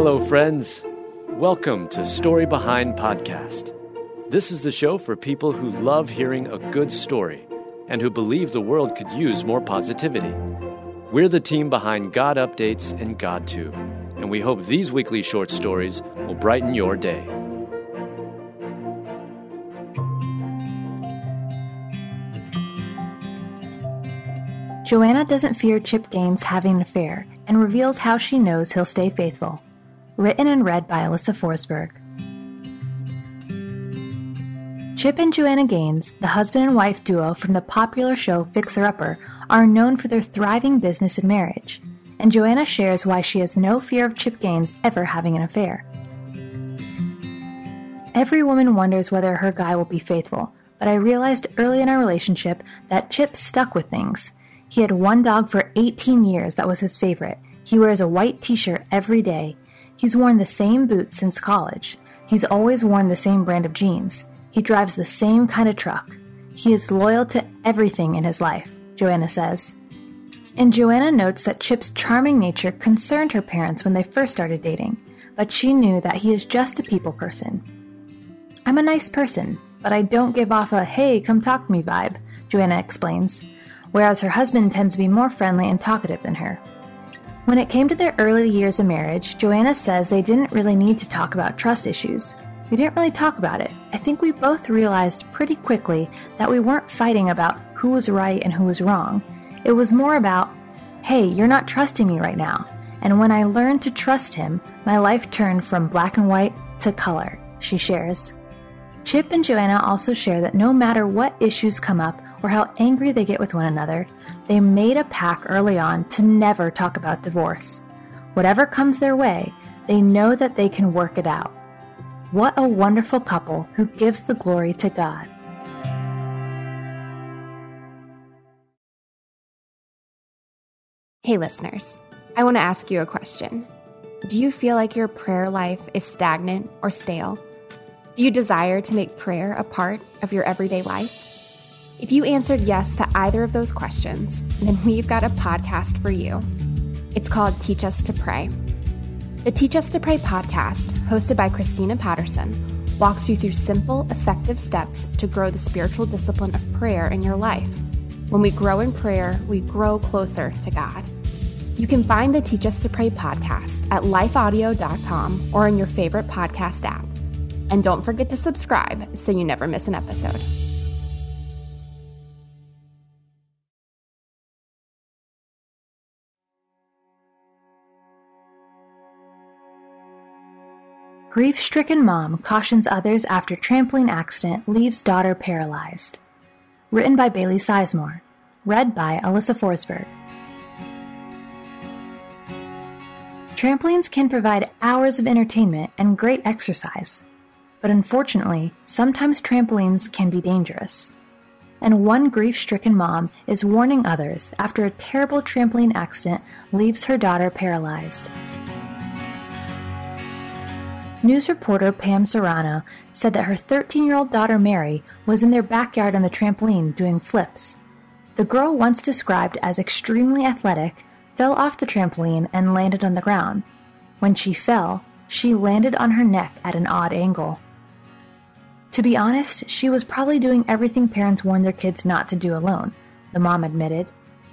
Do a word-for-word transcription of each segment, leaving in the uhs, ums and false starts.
Hello, friends. Welcome to Story Behind Podcast. This is the show for people who love hearing a good story and who believe the world could use more positivity. We're the team behind God Updates and GodTube, and we hope these weekly short stories will brighten your day. Joanna doesn't fear Chip Gaines having an affair and reveals how she knows he'll stay faithful. Written and read by Alyssa Forsberg. Chip and Joanna Gaines, the husband and wife duo from the popular show Fixer Upper, are known for their thriving business and marriage, and Joanna shares why she has no fear of Chip Gaines ever having an affair. Every woman wonders whether her guy will be faithful, but I realized early in our relationship that Chip stuck with things. He had one dog for eighteen years that was his favorite. He wears a white t-shirt every day. He's worn the same boots since college. He's always worn the same brand of jeans. He drives the same kind of truck. He is loyal to everything in his life, Joanna says. And Joanna notes that Chip's charming nature concerned her parents when they first started dating, but she knew that he is just a people person. I'm a nice person, but I don't give off a, hey, come talk to me vibe, Joanna explains, whereas her husband tends to be more friendly and talkative than her. When it came to their early years of marriage, Joanna says they didn't really need to talk about trust issues. We didn't really talk about it. I think we both realized pretty quickly that we weren't fighting about who was right and who was wrong. It was more about, hey, you're not trusting me right now. And when I learned to trust him, my life turned from black and white to color, she shares. Chip and Joanna also share that no matter what issues come up or how angry they get with one another, they made a pact early on to never talk about divorce. Whatever comes their way, they know that they can work it out. What a wonderful couple who gives the glory to God. Hey listeners, I want to ask you a question. Do you feel like your prayer life is stagnant or stale? Do you desire to make prayer a part of your everyday life? If you answered yes to either of those questions, then we've got a podcast for you. It's called Teach Us to Pray. The Teach Us to Pray podcast, hosted by Christina Patterson, walks you through simple, effective steps to grow the spiritual discipline of prayer in your life. When we grow in prayer, we grow closer to God. You can find the Teach Us to Pray podcast at life audio dot com or in your favorite podcast app. And don't forget to subscribe so you never miss an episode. Grief-stricken mom cautions others after trampoline accident leaves daughter paralyzed. Written by Bailey Sizemore. Read by Alyssa Forsberg. Trampolines can provide hours of entertainment and great exercise. But unfortunately, sometimes trampolines can be dangerous. And one grief-stricken mom is warning others after a terrible trampoline accident leaves her daughter paralyzed. News reporter Pam Serrano said that her thirteen-year-old daughter Mary was in their backyard on the trampoline doing flips. The girl, once described as extremely athletic, fell off the trampoline and landed on the ground. When she fell, she landed on her neck at an odd angle. To be honest, she was probably doing everything parents warn their kids not to do alone, the mom admitted.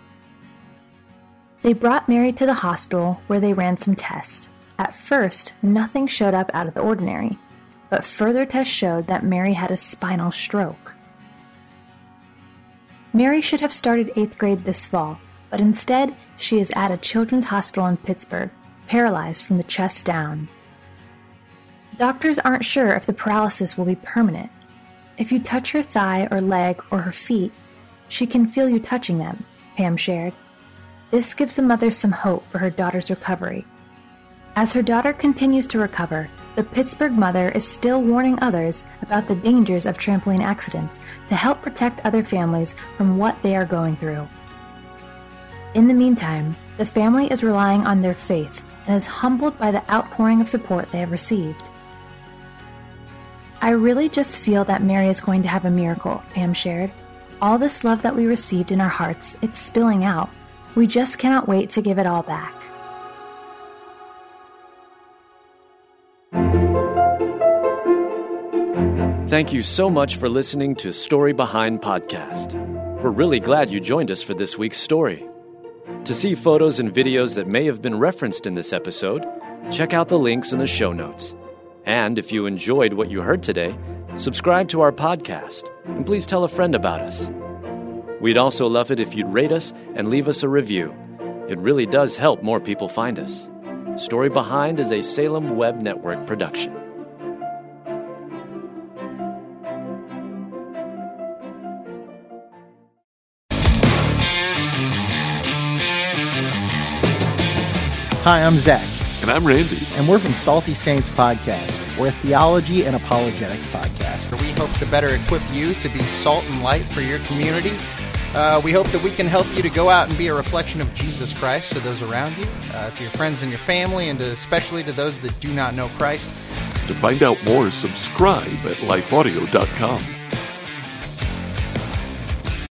They brought Mary to the hospital where they ran some tests. At first, nothing showed up out of the ordinary, but further tests showed that Mary had a spinal stroke. Mary should have started eighth grade this fall, but instead, she is at a children's hospital in Pittsburgh, paralyzed from the chest down. Doctors aren't sure if the paralysis will be permanent. If you touch her thigh or leg or her feet, she can feel you touching them, Pam shared. This gives the mother some hope for her daughter's recovery. As her daughter continues to recover, the Pittsburgh mother is still warning others about the dangers of trampoline accidents to help protect other families from what they are going through. In the meantime, the family is relying on their faith and is humbled by the outpouring of support they have received. I really just feel that Mary is going to have a miracle, Pam shared. All this love that we received in our hearts, it's spilling out. We just cannot wait to give it all back. Thank you so much for listening to Story Behind Podcast. We're really glad you joined us for this week's story. To see photos and videos that may have been referenced in this episode, check out the links in the show notes. And if you enjoyed what you heard today, subscribe to our podcast, and please tell a friend about us. We'd also love it if you'd rate us and leave us a review. It really does help more people find us. Story Behind is a Salem Web Network production. Hi, I'm Zach. And I'm Randy. And we're from Salty Saints Podcast. We're a theology and apologetics podcast. We hope to better equip you to be salt and light for your community. Uh, we hope that we can help you to go out and be a reflection of Jesus Christ to those around you, uh, to your friends and your family, and to, especially to those that do not know Christ. To find out more, subscribe at life audio dot com.